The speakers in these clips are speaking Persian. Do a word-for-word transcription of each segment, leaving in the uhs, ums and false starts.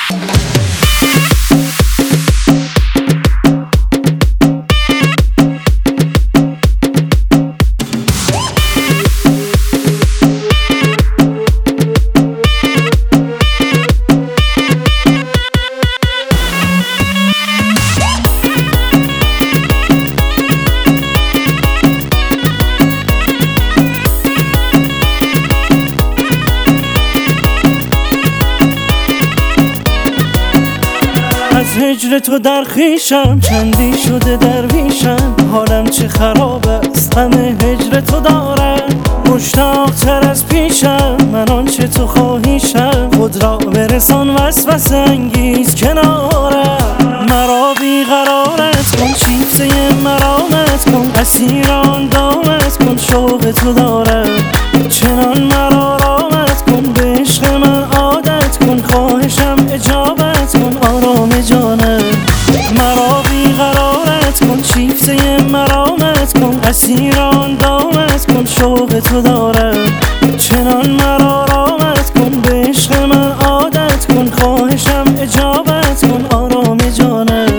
از هجر تو در خویشم چندی شده درویشم، حالم چه خراب است همه هجر تو دارم. مشتاق تر از پیشم من آنچه تو خواهیشم، خود را برسان وسوسه انگیز کنارم. مرا بیقرارت کن شیفته مرامت کن، اسیر آن دامت کن شوق تو دارم. چنان مرا رامت کن به عشق من عادت کن، خواهشم اجابت کن آرام جانم. مرا بیقرارت کن شیفته مرامت کن، اسیر آن دامت کن شوق تو دارم. چنان مرا رامت کن به عشق من عادت کن، خواهشم اجابت کن آرام جانم.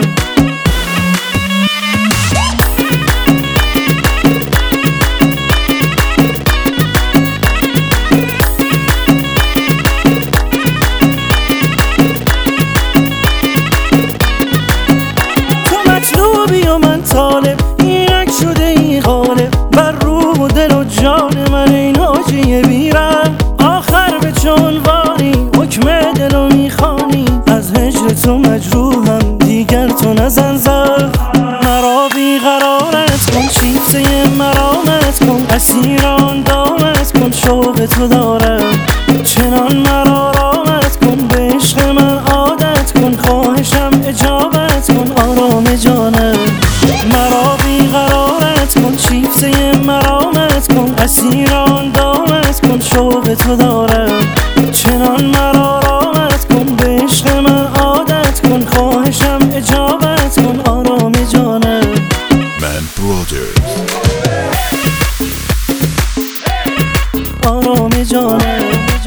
و من طالب اینک شده ای غالب بر روح و دل و جان من، این حاجی بیرم آخر به چونوانی حکم دلو میخوانی. از هجر تو مجروحم دیگر تو نزن زخم، مرا بیقرارت کن شیفته مرامت کن، اسیر آن دامت کن شوق تو دارم. چنان مرا رامت کن به عشق من عادت کن، خواهشم اجابت کن آرام جانم. مرا بیقرارت کن شیفته مرامت کن، اسیر آن دامت کن شوق تو دارم. چنان مرا رامت کن به عشق من عادت کن، خواهشم اجابت کن آرام جانم. من برادرز آرام جانم.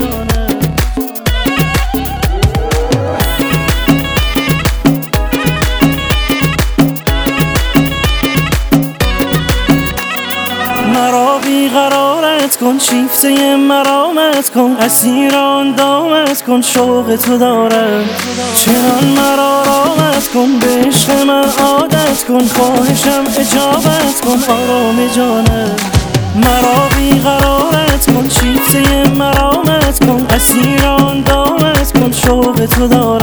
مرا بیقرارت کن شیفته مرامت کن، اسیر آن دامت کن شوق تو دارم. چنان مرا رامت کن به عشق من عادت کن، خواهشم اجابت کن آرام جانم. مرا بیقرارت کن شیفته مرامت کن، اسیر آن دامت کن شوق تو دارم.